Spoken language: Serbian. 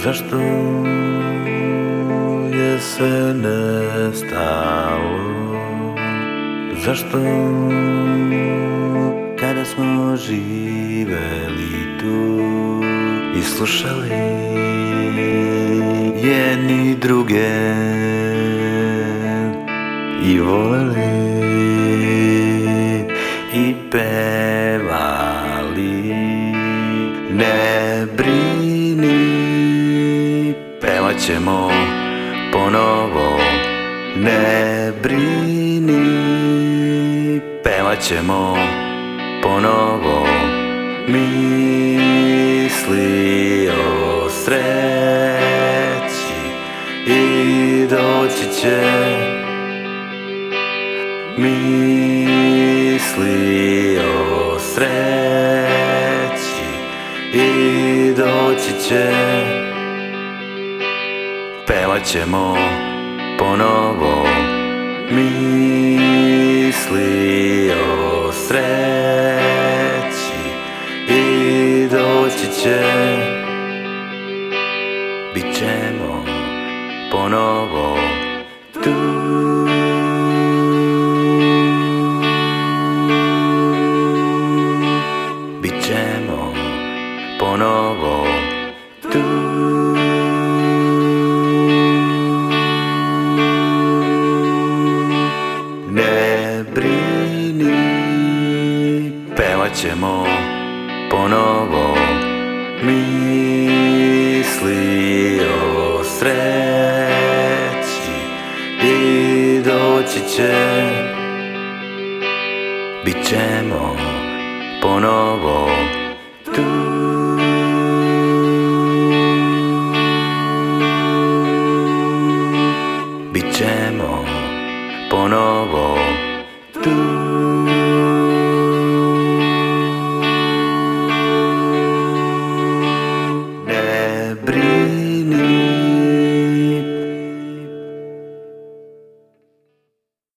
Zašto je sve nestalo? Zašto kada smo živeli tu i slušali jedni druge i voleli i pevali, ne brini, pevat ćemo ponovo, ne brini, pevat ćemo ponovo, misli o sreći i doći će, misli o sreći i doći će, pevat ćemo ponovo, misli o sreći i doći će, bit ćemo ponovo tu. Bit ćemo ponovo tu. Ne brini, pevat ćemo ponovo, misli o sreći i doći će, bit ćemo ponovo tu. Bit ćemo ponovo